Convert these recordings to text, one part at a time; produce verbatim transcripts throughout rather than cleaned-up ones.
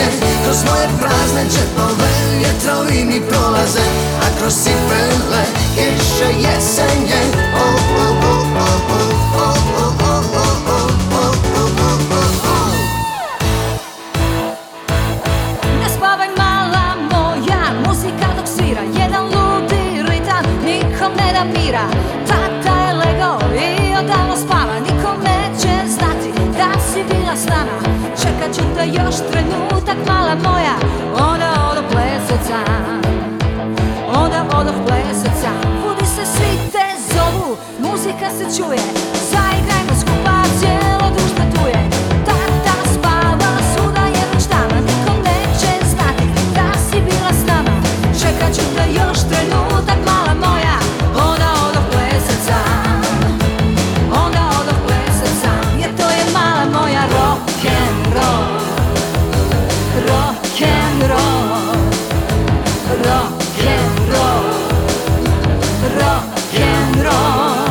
sreće, kroz moje prazne džepove vjetrovi mi prolaze, a kroz cipele kiše jesenje. Oh, oh, oh, oh, oh, oh, oh, oh, oh, oh, oh, oh, oh. Ne spavaj mala moja, muzika dok svira, jedan ludi ritam, nikom ne da mira. Tata je legao i odavno spava, nikom neće znati da si bila s nama. Čekat ću te još trenutak mala moja, onda odo pleseca, onda odo pleseca. Budi se, svi te zovu, muzika se čuje, zaigrajmo skupa, cijelo društvo tu je. Tata spava, suda je već tama, nikom neće znati da si bila s nama. Čekat ću te još trenutak mala moja, onda odo pleseca, onda odo pleseca. Jer to je mala moja rock'n'roll, rock'n'roll, rock'n'roll, rock'n'roll,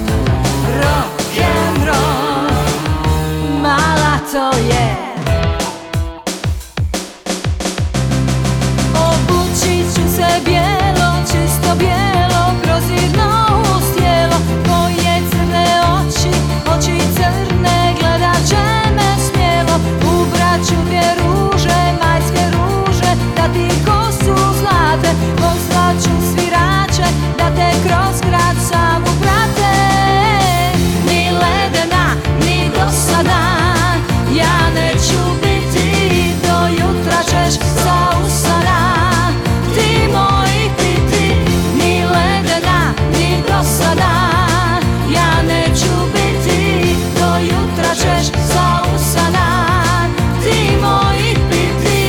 rock'n'roll. Mala to je. Obući ću se bijelo, čisto bijelo, prozirno uz tijelo. Moje crne oči, oči crne, gledat će me smjelo. Ubrat ću dvije ruže, majske ruže, da ti kosu zlate. Poslat ću svirače, da te kroz grad samu prate. Ni ledena, ni dosada, ja neću biti, do jutra ćeš zausana. Ti moji piti, ni ledena, ni dosada, ja neću biti, do jutra ćeš zausana. Ti moji piti.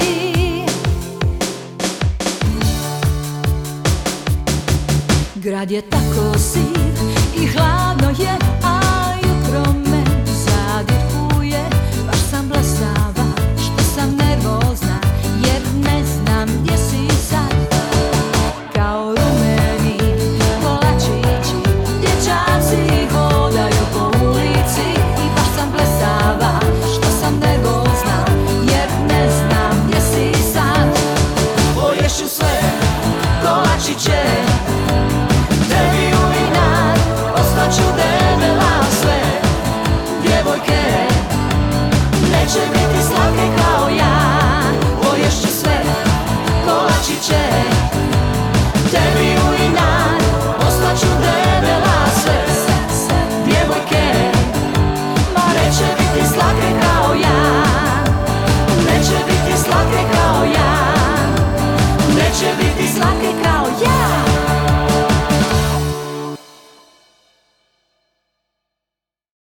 Grad je tako siv i hladno je, a jutro me zadirkuje. Baš sam blesava, što sam nervozna, jer ne znam gdje si sad. Kao rumeni kolačići, dječaci hodaju po ulici. I baš sam blesava, što sam nervozna, jer ne znam gdje si sad. Poješu sve kolačiće, Tebi u inat, ostaću debela sve. Djevojke, neće biti slatke kao ja. poješću sve kolačiće, tebi u inat, ostaću debela sve. Djevojke, ma neće biti slatke kao ja, neće biti slatke kao ja, neće biti slatke kao ja.